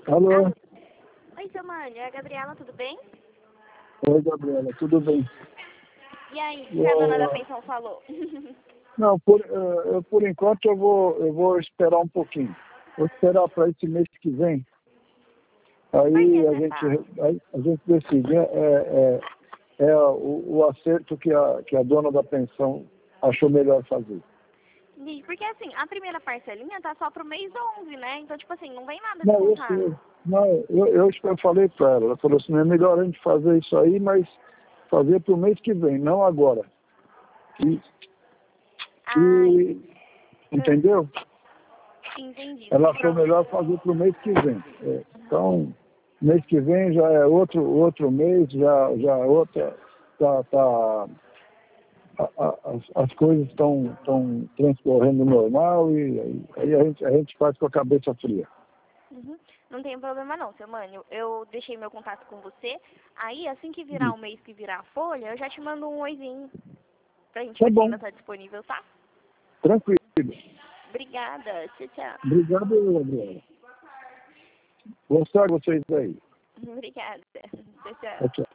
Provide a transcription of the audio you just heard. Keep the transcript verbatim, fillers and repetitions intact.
Alô? Alô? Oi, seu Mânio, é a Gabriela, tudo bem? Oi, Gabriela, tudo bem? E aí, o que a dona da pensão falou? Não, por, uh, eu, por enquanto eu vou, eu vou esperar um pouquinho. Vou esperar para esse mês que vem. Por que Aí a você gente, fala? aí a gente decide. É, é, é o, o acerto que a, que a dona da pensão achou melhor fazer. E- Porque assim, a primeira parcelinha tá só pro mês onze, né? Então, tipo assim, não vem nada Não, eu descontado. sei. Não, eu, eu, eu falei para ela. Ela falou assim, é melhor a gente fazer isso aí, mas fazer para o mês que vem, não agora. E, Ai, e entendeu? entendi, Ela sem achou problema. melhor fazer para o mês que vem. É, então, mês que vem já é outro, outro mês, já, já é outra. Tá, tá, a, a, as, as coisas estão estão transcorrendo normal e aí, aí a, gente, a gente faz com a cabeça fria. Uhum. Não tem problema não, seu Mânio. Eu deixei meu contato com você. Aí, assim que virar o mês, que virar a folha, eu já te mando um oizinho pra gente Tá ver se bom, ainda tá disponível, tá? tranquilo. Obrigada. Tchau, tchau. Obrigado, Gabriela. Boa sorte a vocês aí. Obrigada. Tchau, tchau. Tchau, tchau.